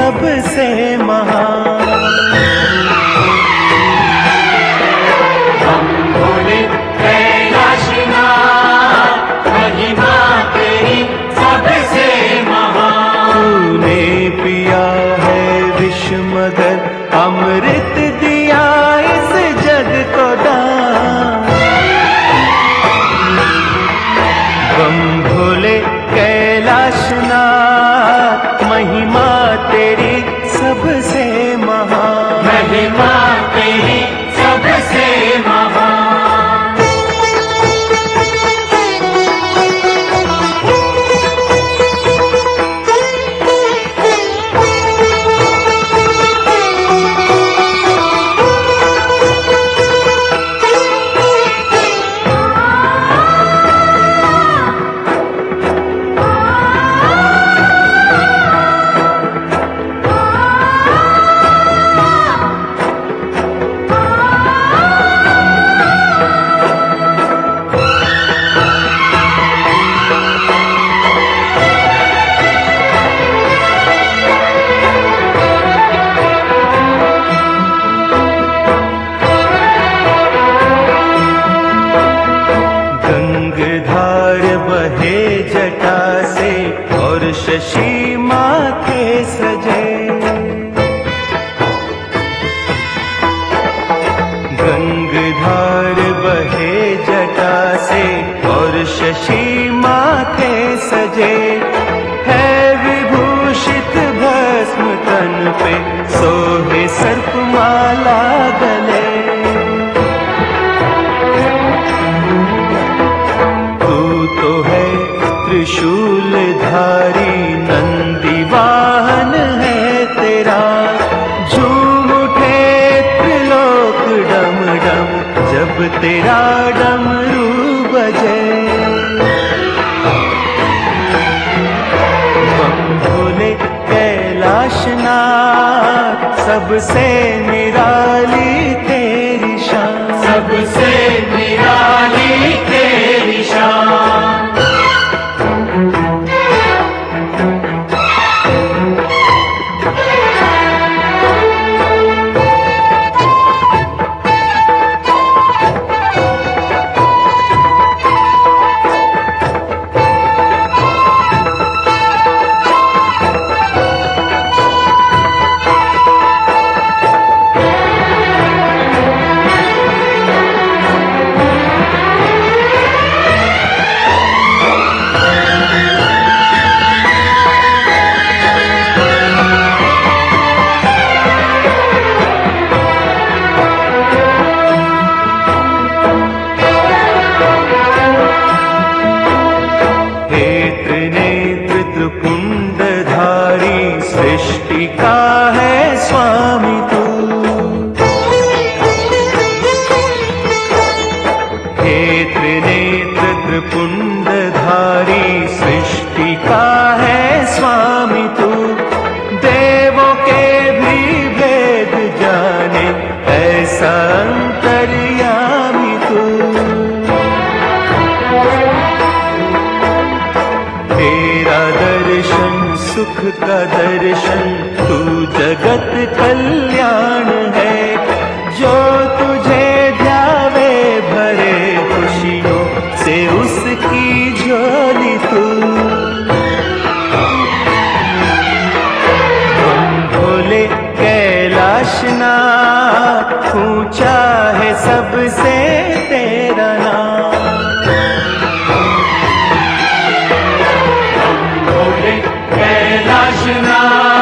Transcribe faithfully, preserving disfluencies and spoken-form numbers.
सबसे महान। हम भोले कैलाशनाथ, महिमा तेरी सबसे महान। तूने पिया है विष मगर अमृत दिया इस जग को दान। बम भोले कैलाशनाथ, महिमा तेरी सबसे महान। महिमा तेरी सबसे महान। जटा से और शशि माथे सजे, गंगधार बहे जटा से और शशि माथे सजे। है विभूषित भस्म तन पे सोहे सर्पमाला गले। तू तो है त्रिशूलधारी, नंदी वाहन है तेरा। झूम उठे त्रिलोक डम डम जब तेरा डमरू बजे। बम भोले कैलाशनाथ, सबसे निराली तेरी शान। सबसे निराली तेरी शान। सृष्टि का है स्वामी तू। हे त्रिनेत्र त्रिपुंडधारी, सृष्टि का है स्वामी तू। देवों के भी भेद जाने ऐसा अंतर्यामी तू। तेरा दर्शन सुख का दर्शन, तू जगत कल्याण है। जो तुझे ध्यावे भरे खुशियों से उसकी झोली तू। बम भोले कैलाशनाथ, ऊंचा है सबसे तेरा नाम। कैलाशनाथ